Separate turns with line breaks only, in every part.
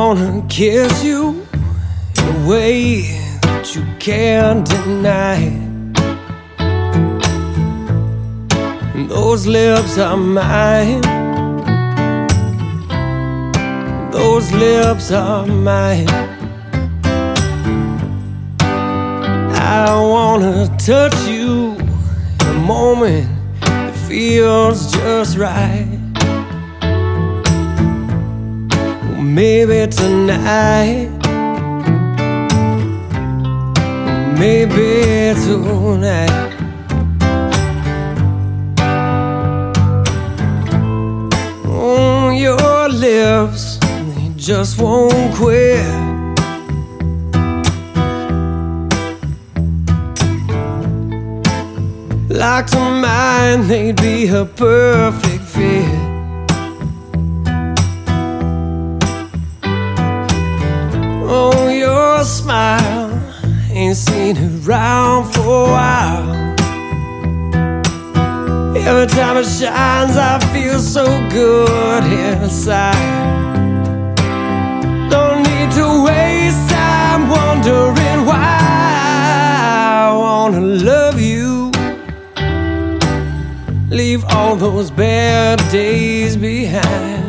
wanna kiss you in a way that you can't deny. Those lips are mine. Those lips are mine. I wanna touch you in a moment that feels just right. Well, maybe tonight, maybe tonight. Oh, your lips, they just won't quit. Like to mine, they'd be a perfect fit. Oh, your smile, ain't seen it around for a while. Every time it shines, I feel so good inside. Don't need to waste time wondering why. I wanna love you, leave all those bad days behind.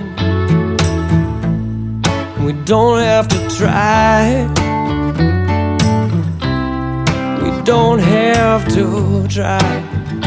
We don't have to try. We don't have to try.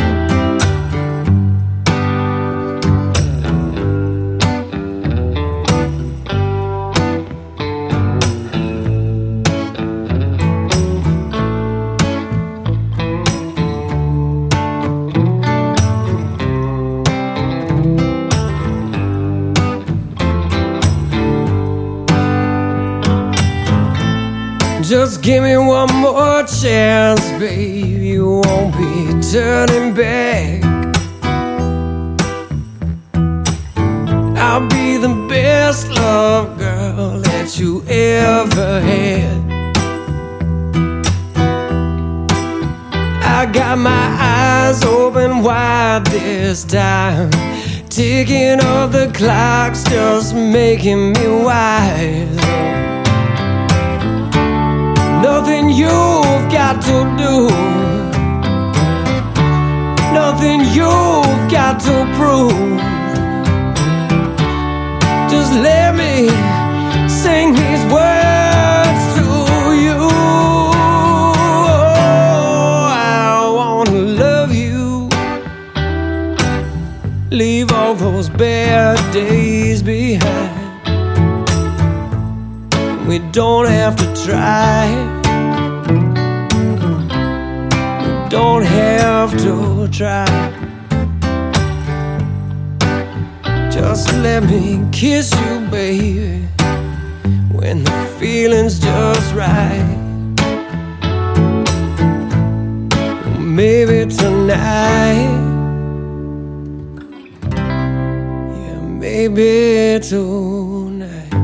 Just give me one more chance, babe. You won't be turning back. I'll be the best love girl that you ever had. I got my eyes open wide this time, ticking off the clock's just making me wise. Nothing you've got to do, nothing you've got to prove. Just let me sing these words to you. Oh, I wanna love you, leave all those bad days behind. We don't have to try. We don't have to try. Just let me kiss you, baby, when the feeling's just right. Maybe tonight, yeah, maybe tonight.